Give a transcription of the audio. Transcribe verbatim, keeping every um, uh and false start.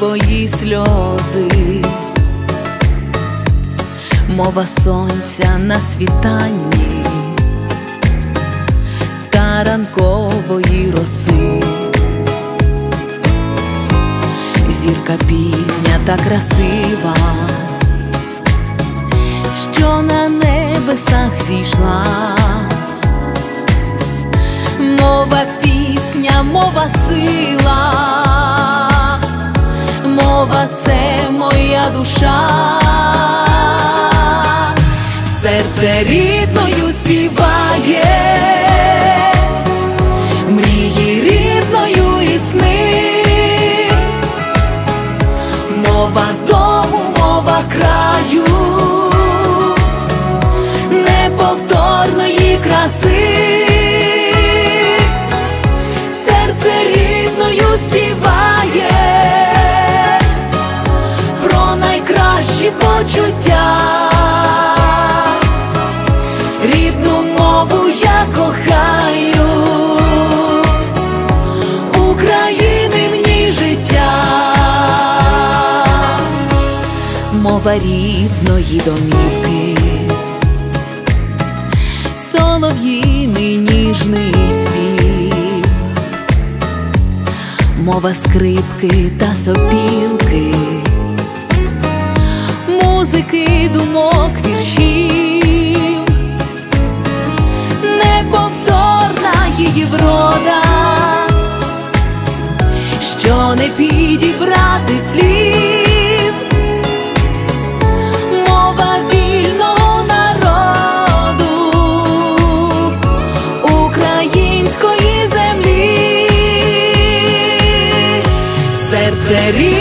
твої сльози, мова сонця на світанні та ранкової роси. Зірка пізня та красива, що на небесах зійшла. Мова пісня, мова сила, мова — це моя душа. Серце рідною співає, мрії рідною і сни. Мова дому, мова краю, неповторної краси. Серце рідною співає про найкращі почуття. Рідну мову я кохаю, України в ній життя. Мова рідної домівки, солов'їний ніжний спів, мова скрипки та сопілки, музики, думок, віршів. Неповторна її врода, що не підібрати слів. Мова вільного народу, української землі. Серце рідної